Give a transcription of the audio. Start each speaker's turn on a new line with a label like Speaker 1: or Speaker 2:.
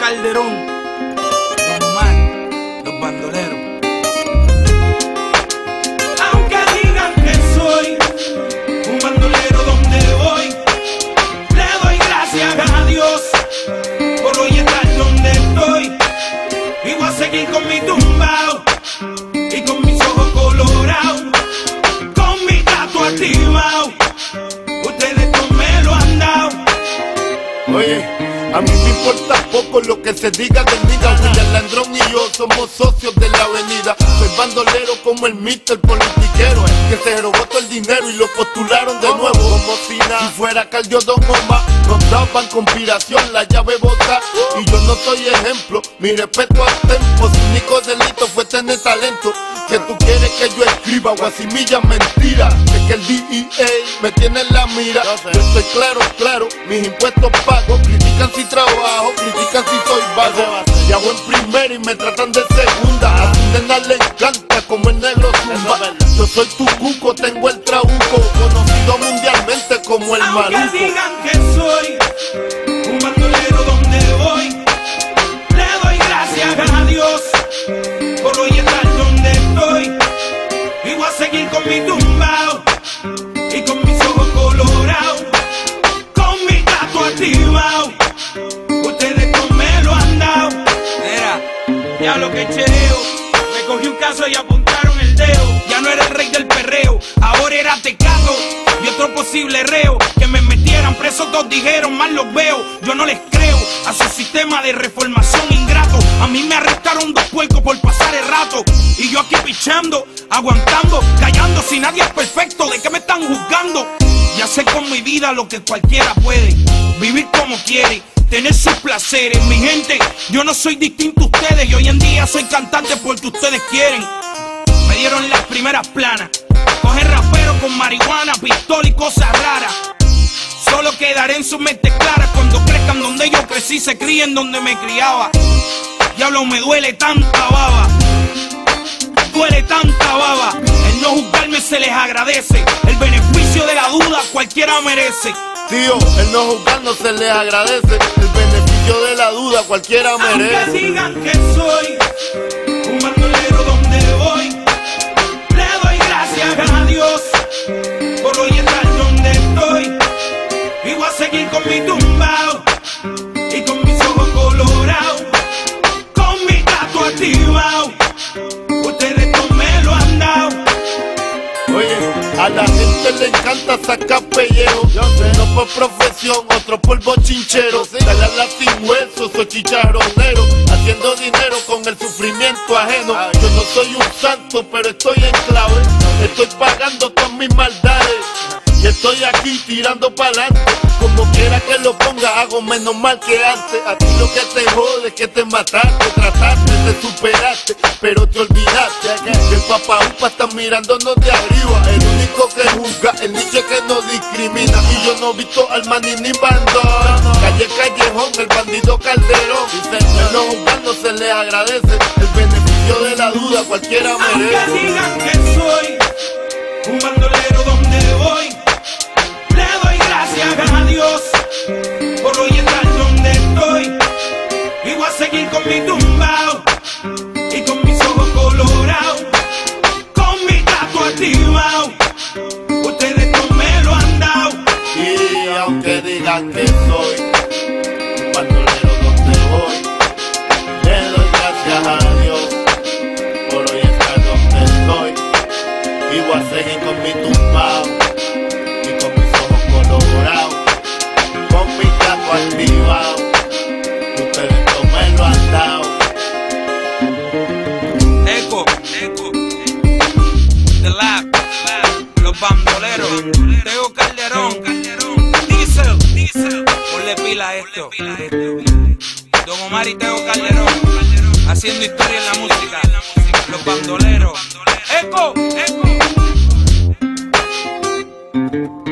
Speaker 1: Calderón, Don Omar, los bandoleros.
Speaker 2: Aunque digan que soy un bandolero donde voy, le doy gracias a Dios por hoy estar donde estoy. Y voy a seguir con mi tumbao y con mis ojos colorados, con mi gato activado. Ustedes no me lo han dado.
Speaker 3: Oye, a mí me importa poco lo que se diga del nigga. William Landrón y yo somos socios de la avenida. Soy bandolero como el Mr. Politiquero, que se robó todo el dinero y lo postularon de nuevo. Como si fuera Cardio Don Omar, nos daban conspiración, la llave bota. Y yo no soy ejemplo, mi respeto al tempo. Su único delito fue tener talento. Que tú quieres que yo escriba o asimilla mentira. Es que el DEA me tiene en la mira. Yo estoy claro, mis impuestos pago. Critican si trabajo, critican si soy vago. Y hago en primera y me tratan de segunda. A tu nena le encanta como el negro zumba. Yo soy tu cuco, tengo el trabuco, conocido mundialmente como el maluco.
Speaker 2: Aunque digan que soy un bandolero donde voy, le doy gracias a Dios por hoy estar donde estoy. Y voy a seguir con mi tumbao y con mis ojos colorados, con mi gato activado. Ustedes no me lo han dado.
Speaker 1: Mira,
Speaker 2: Ya lo que chereo, me cogí un caso y apuntaron el dedo. Ya no era el rey del perreo, ahora era Tecato y otro posible reo. Que me metieran preso, todos dijeron, mal los veo. Yo no les creo a su sistema de reformación ingrato. A mí me arrestaron 2 puercos por pasar el rato, y yo aquí pichando, aguantando, callando. Si nadie es perfecto, ¿de qué me están juzgando? Ya sé con mi vida lo que cualquiera puede, vivir como quiere, tener sus placeres. Mi gente, yo no soy distinto a ustedes, y hoy en día soy cantante porque ustedes quieren. Me dieron las primeras planas, coger rapero con marihuana, pistola y cosas raras. Solo quedaré en sus mentes claras cuando crezcan donde yo crecí, se críen donde me criaba. Diablo, me duele tanta baba, duele tanta baba. El no juzgarme se les agradece, el beneficio de la duda cualquiera merece.
Speaker 3: Tío, el no juzgarnos se les agradece, el beneficio de la duda cualquiera merece.
Speaker 2: Aunque digan que soy un bandolero donde voy, le doy gracias a Dios por hoy estar donde estoy. Y voy a seguir con mi tumbao y con mis ojos colorados, con mi gato activado. Ustedes no me lo han dado.
Speaker 3: Oye, a la gente le encanta sacar pellejo. Uno por profesión, otro por bochinchero. Dale a la sin hueso, soy chicharronero, haciendo dinero con el sufrimiento ajeno. Yo no soy un santo, pero estoy en clave. Estoy pagando todas mis maldades y estoy aquí tirando pa'lante. Como quiera que lo ponga, hago menos mal que antes. A ti lo que te jode es que te mataste, trataste, te superaste, pero te olvidaste que el papá upa está mirándonos de arriba. El único que juzga, el nicho que no discrimina. Y yo no he visto al maní ni bandón. Calle Callejón, el bandido Calderón. El no juzgando se le agradece, el beneficio de la duda cualquiera merece.
Speaker 2: Aunque digan que soy un bandolero donde voy, le doy gracias a Dios por hoy estar donde estoy. Y voy a seguir con mi tumbao y con mis ojos colorados, con mi gato activado. Ustedes no me lo han dado.
Speaker 3: Y aunque digan que soy un bandolero donde voy, le doy gracias a Dios por hoy estar donde estoy. Y voy a seguir con mi tumbao y con mis ojos colorados, con mi gato activado. Ustedes no me lo han dado.
Speaker 1: Eco, The Lab, los bandoleros, Teo Calderón, Diesel, ponle pila a esto. Don Omar y Teo Calderón, haciendo historia en la música, los bandoleros. Eco.